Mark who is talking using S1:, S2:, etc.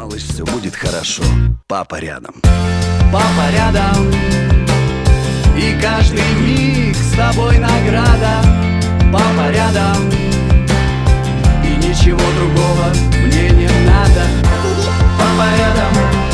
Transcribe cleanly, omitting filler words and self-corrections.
S1: малыш, все будет хорошо. Папа рядом.
S2: Папа рядом, и каждый миг с тобой награда. Папа рядом, и ничего другого мне не надо. Папа рядом,